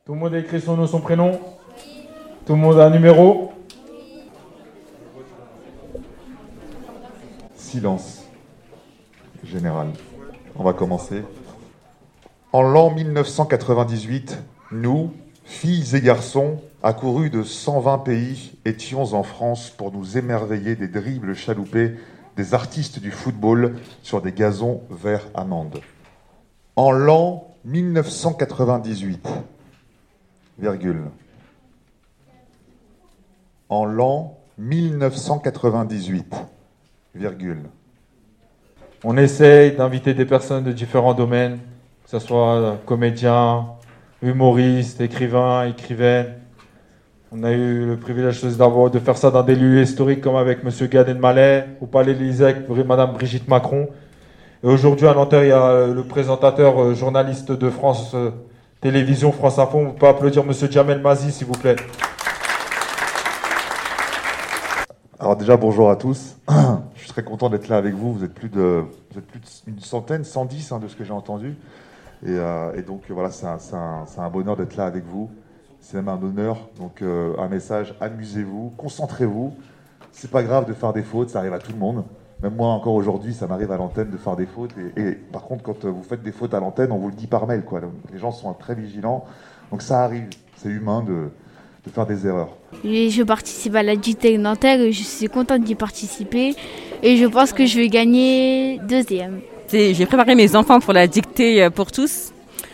Tout le monde a écrit son nom, son prénom? Tout le monde a un numéro? Silence général. On va commencer. En l'an 1998, nous, filles et garçons, accourus de 120 pays, étions en France pour nous émerveiller des dribbles chaloupés des artistes du football sur des gazons verts amandes. En l'an 1998, virgule. En l'an 1998, virgule. On essaye d'inviter des personnes de différents domaines, que ce soit comédiens, humoristes, écrivains, écrivaines. On a eu le privilège de faire ça dans des lieux historiques comme avec M. Gad Elmaleh, au Palais de l'Élysée avec Mme Brigitte Macron. Et aujourd'hui à Nanterre, il y a le présentateur journaliste de France Télévisions, France Info. On peut applaudir M. Jamel Mazi, s'il vous plaît. Alors déjà, bonjour à tous. Je suis très content d'être là avec vous. Vous êtes plus d'une centaine, 110 de ce que j'ai entendu. Et donc voilà, c'est un bonheur d'être là avec vous. C'est même un honneur. Donc un message, amusez-vous, concentrez-vous. C'est pas grave de faire des fautes, ça arrive à tout le monde. Même moi, encore aujourd'hui, ça m'arrive à l'antenne de faire des fautes. Et par contre, quand vous faites des fautes à l'antenne, on vous le dit par mail, quoi. Donc, les gens sont très vigilants. Donc ça arrive, c'est humain de faire des erreurs. Je participe à la dictée Nanterre et je suis contente d'y participer. Et je pense que je vais gagner deuxième. J'ai préparé mes enfants pour la dictée pour tous.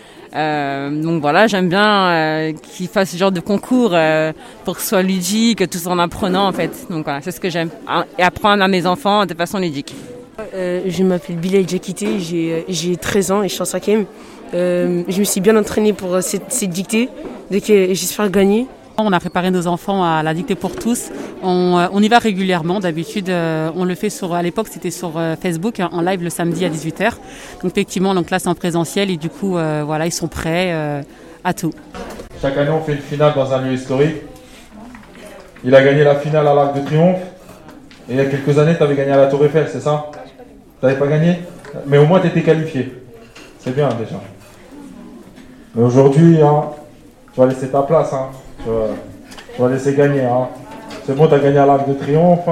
Donc voilà, j'aime bien qu'ils fassent ce genre de concours pour que ce soit ludique, tout en apprenant en fait. Donc voilà, c'est ce que j'aime. Et apprendre à mes enfants de façon ludique. Je m'appelle Bilal Djakité, j'ai 13 ans et je suis en 5e. Je me suis bien entraînée pour cette dictée, donc j'espère gagner. On a préparé nos enfants à la dictée pour tous. On y va régulièrement. D'habitude, on le fait à l'époque, c'était sur Facebook, en live le samedi à 18h. Donc effectivement, donc là, c'est en présentiel et du coup, voilà, ils sont prêts à tout. Chaque année, on fait une finale dans un lieu historique. Il a gagné la finale à l'Arc de Triomphe. Et il y a quelques années, tu avais gagné à la Tour Eiffel, c'est ça? Tu n'avais pas gagné? Mais au moins, tu étais qualifié. C'est bien déjà. Mais aujourd'hui, tu vas laisser ta place. Tu vas laisser gagner. C'est bon, tu as gagné à l'Arc de Triomphe.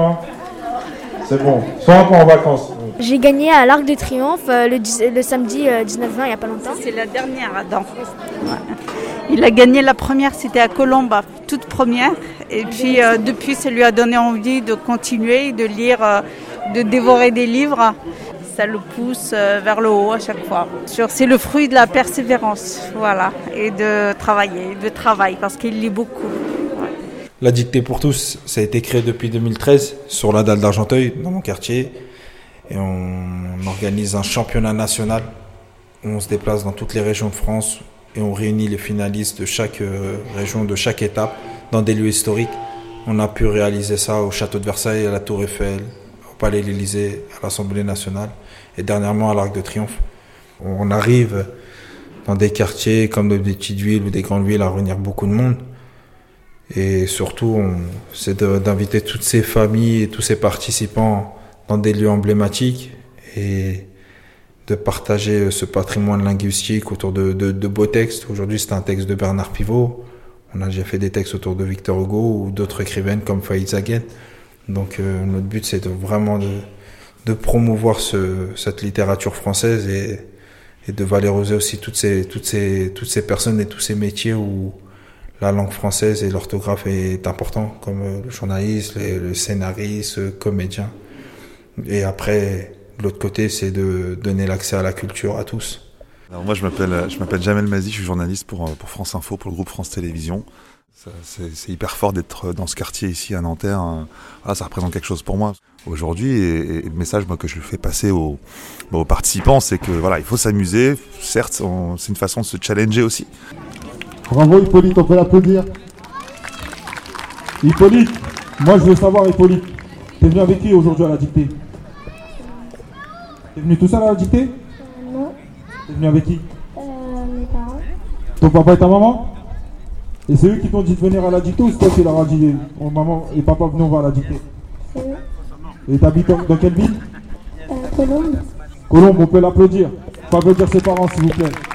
C'est bon. Sois un peu en vacances. J'ai gagné à l'Arc de Triomphe le samedi 19 juin, il n'y a pas longtemps. C'est la dernière, Adam. Ouais. Il a gagné la première, c'était à Colombes, toute première. Et puis depuis, ça lui a donné envie de continuer, de lire, de dévorer des livres. Ça le pousse vers le haut à chaque fois. C'est le fruit de la persévérance, voilà, et de travail, parce qu'il lit beaucoup. Ouais. La dictée pour tous, ça a été créé depuis 2013 sur la dalle d'Argenteuil, dans mon quartier. Et on organise un championnat national. On se déplace dans toutes les régions de France et on réunit les finalistes de chaque région, de chaque étape, dans des lieux historiques. On a pu réaliser ça au château de Versailles, à la Tour Eiffel, au Palais de l'Élysée, à l'Assemblée nationale et dernièrement à l'Arc de Triomphe. On arrive dans des quartiers comme des petites villes ou des grandes villes à réunir beaucoup de monde. Et surtout, c'est d'inviter toutes ces familles et tous ces participants dans des lieux emblématiques et de partager ce patrimoine linguistique autour de beaux textes. Aujourd'hui, c'est un texte de Bernard Pivot. On a déjà fait des textes autour de Victor Hugo ou d'autres écrivaines comme Faïd Zaguet. Donc notre but, c'est vraiment de promouvoir cette littérature française et de valoriser aussi toutes ces personnes et tous ces métiers où la langue française et l'orthographe est important, comme le journaliste, le scénariste, le comédien. Et après, de l'autre côté, c'est de donner l'accès à la culture à tous. Alors moi, je m'appelle Jamel Mazi, je suis journaliste pour France Info, pour le groupe France Télévisions. C'est hyper fort d'être dans ce quartier ici à Nanterre. Voilà, ça représente quelque chose pour moi. Aujourd'hui, et le message que je fais passer aux participants, c'est que voilà, il faut s'amuser. Certes, c'est une façon de se challenger aussi. Bravo Hippolyte, on peut l'applaudir. Hippolyte, moi je veux savoir Hippolyte, t'es venu avec qui aujourd'hui à la dictée? T'es venu tout seul à la dictée? Non. T'es venu avec qui? Mes parents. Ton papa et ta maman? Et c'est eux qui t'ont dit de venir à la dictée ou c'est toi qui leur a dit maman et papa venez on va à la dictée? C'est eux. Et t'habites dans quelle ville? Colombes. Colombes, on peut l'applaudir. On peut applaudir ses parents s'il vous plaît.